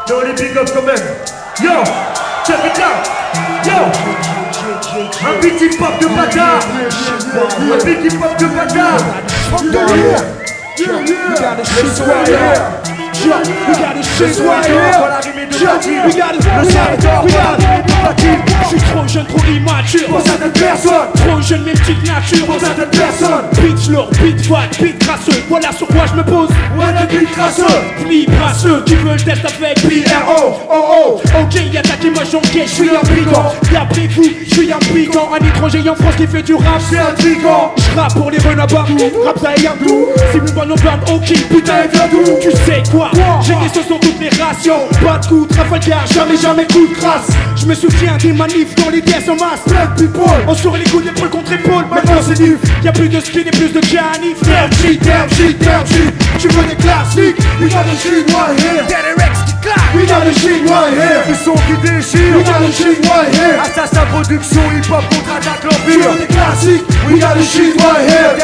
Non, on les big up quand même. Yo, check it out. Yo, un petit pop de bâtard. Un petit pop de bâtard. We got this shit right here. We got this shit right here. We got it. Je suis trop jeune, trop immature Pour certaines personnes, trop jeune, mes petites natures pour certaines personnes, Beat lourd, beat fat, beat crasseux. Voilà sur quoi je me pose. ouais, des beats crasseux. Libre à ceux qui veulent test avec PRO, oh, Ok, attaquez moi j'enquête, je suis un brigand. D'après vous, je suis un brigand. Un étranger en France qui fait du rap. c'est un brigand. Je rappe pour les renards, rap ça et un tout. Si vous pas nos bandes, ok, putain, viens d'où? Tu sais quoi? J'ai des sauces sur toutes les rations. Pas de coup, Trafalgar, jamais coup de crasse. Je me souviens des manifs dans les pièces en masse. Plein de people, On sort les coups d'épaule contre épaule. Maintenant c'est nif. Y'a plus de spin et plus de canif. damn shit. Tu veux des classiques? We got the shit right here. We got the shit right here. Du son qui déchire. We got the shit right here. Assassin Production, hip-hop contre-attaque Tu l'empire. veux des classiques? We got the shit right here.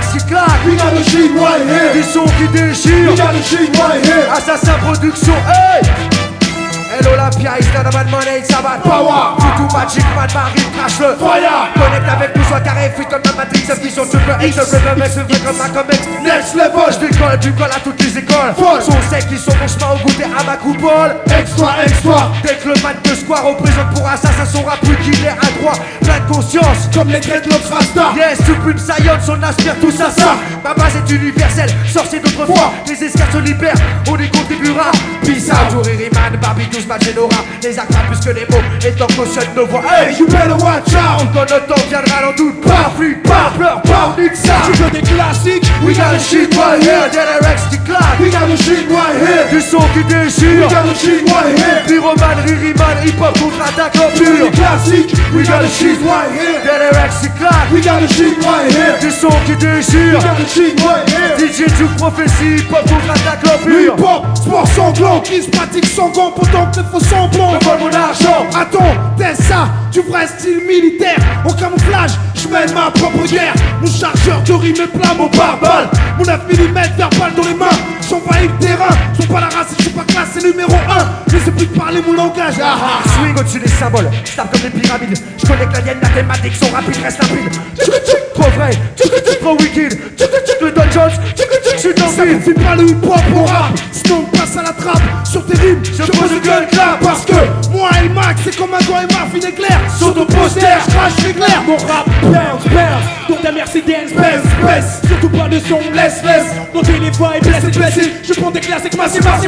We got the shit right here. Du son qui déchire. We got the shit right here. Assassin Production, hey! Hello Olympia, it's not a bad money, it's a bad Power. Tout magic, man, Marie, crash le Fire. Connecte avec nous, sois carré, fit comme la matrice. Vision, tu peux être le mec, c'est vrai comme ma comex. Next level. Je décolle, tu colles à toutes les écoles. Folle. Sont secs, ils sont mon chemin au goûter à ma coupole. Extra. Dès que le man de square représente pour assassin son rap, plus qu'il est à droit, plein de conscience. Comme les dreadlocks Rasta. Yes, tu peux une science, on aspire tout ça, ça. Ma base est universelle, sorcier d'autrefois. Les esclaves se libèrent, on y contribuera. Peace out, Jouririman, Barbie, 12 Magenora. Les actes plus que les mots, et tant qu'on cautionne nos voix. Hey, you better watch out. Quand notre temps viendra, n'en doute pas. Fuis pas, pleure pas, on nique ça. Tu veux des classiques? We got the shit right here. DLRX qui claque. We got the shit right here. Du son qui déchire. We got the shit right here. Pyroman, Ririman, hip-hop contre-attaque Tu veux l'empire. des classiques? We got the shit right here. DLRX qui claque. We got the shit right here. Du son qui déchire. We got the shit right here. DJ du prophétie, hip-hop contre-attaque l'empire. Hip-hop, sport sanglant, charismatique, sanguin, pourtant que faux semblant. Me vole mon argent. Attends, t'es ça, du vrai style militaire. En camouflage, je mène ma propre guerre. Mon chargeur de rime est plein, mon pare-balles. Mon 9 mm verbal dans les mains. J'envahis le terrain, sont pas la race, je suis pas classé numéro 1. Je sais plus de parler mon langage, ah ah. Swing au-dessus des symboles, je tape comme des pyramides. Je connecte la lienne mathématique, son rapide reste rapide. Trop vrai, trop wicked. Le Don Jones, je suis dans Ça le ne fait pas le hip-hop au rap. Sinon on passe à la trappe. Sur tes rimes, je pose le gun clap. Parce que moi et le Max, c'est comme un gant et Marvin éclair. Sur ton poster, je crache l'éclair. Mon rap, bounce, dans ta Mercedes, Baisse. surtout pas de son, laisse. Dans tes les vibes, blessé. Je prends des classiques, massif. Des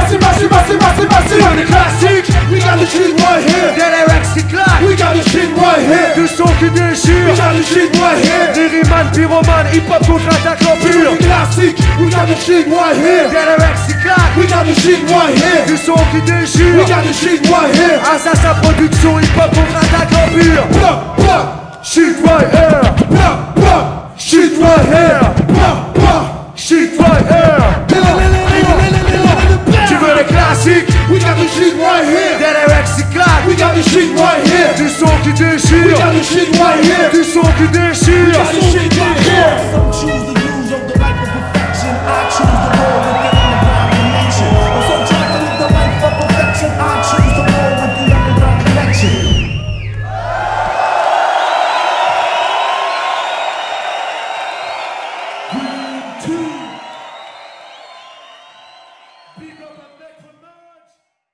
classiques. We got the shit right here. DLRX qui claque. We got the shit right here. Du son qui déchire. We got the shit right here. Ririman, pyroman, hip-hop contre-attaque l'empire. Des classiques. We got the shit right here. DLRX qui claque. We got the shit right here. Du son qui déchire. We got the shit right here. Assassin Production, hip-hop contre-attaque l'empire. Blah, blah. Shit right here. Blah, blah. Shit right here. Blah, blah. Shit right here. Tu veux les classiques? We got the shit right here. DLRX qui claque. We got the shit right here. Du son qui We déchire. got the shit right here. Du son qui déchire. We got the shit